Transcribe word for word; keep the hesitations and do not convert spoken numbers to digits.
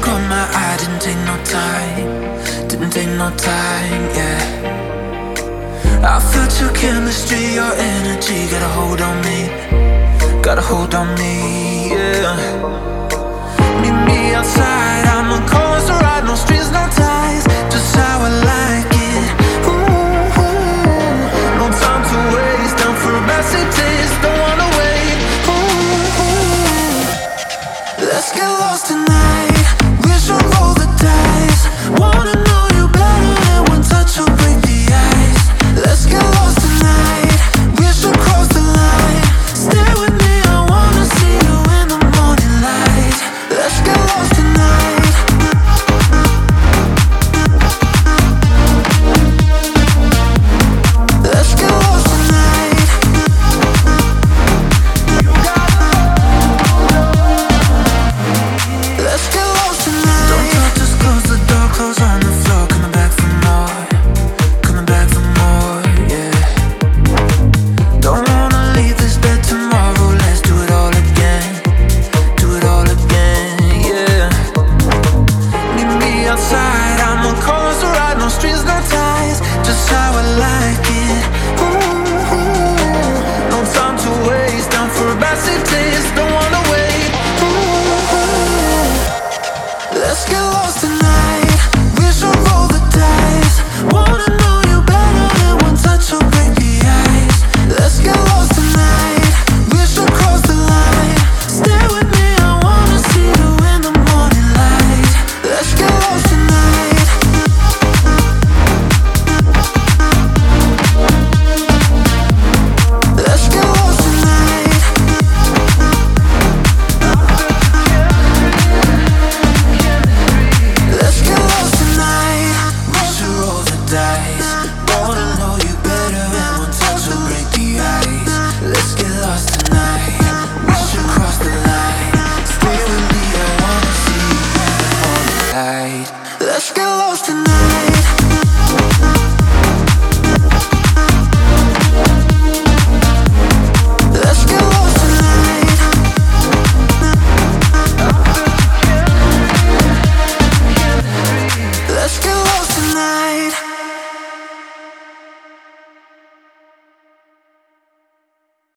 caught my eye, didn't take no time, didn't take no time, yeah. I felt your chemistry, your energy, got a hold on me, got a hold on me, yeah. Meet me outside, I'm a course to ride, no strings, no ties, just how I like it. Ooh, ooh. No time to waste, down for a messy taste, don't wanna wait. Ooh, ooh. Let's get lost tonight, we should roll the dice. Wanna know you better, and one touch will break the ice. Let's get lost tonight, we should cross the line. Stay with me, I wanna see you in the morning light. Let's get lost tonight. Let's get lost tonight. Let's get lost tonight. Don't talk, just close the door, clothes on the floor. Coming back for more, coming back for more, yeah. Don't wanna leave this bed tomorrow. Let's do it all again, do it all again, yeah. Meet me outside, I'm on course to ride, no strings, no ties, just how I like it. Ooh, ooh. No time to waste, down for a massive taste, don't wanna wait. Ooh, ooh. Let's get lost tonight, we should roll the dice. Wanna know you better, and one touch will break the ice. Let's get lost tonight, we should cross the line. Stay with me, I wanna see you in the morning light. Let's get lost tonight. Let's get lost tonight. Let's get lost tonight. We should roll the dice. Wanna know you better, and one touch will break the ice. Let's get lost tonight, we should cross the line. Stay with me, I wanna see you in the morning light. Let's get lost tonight.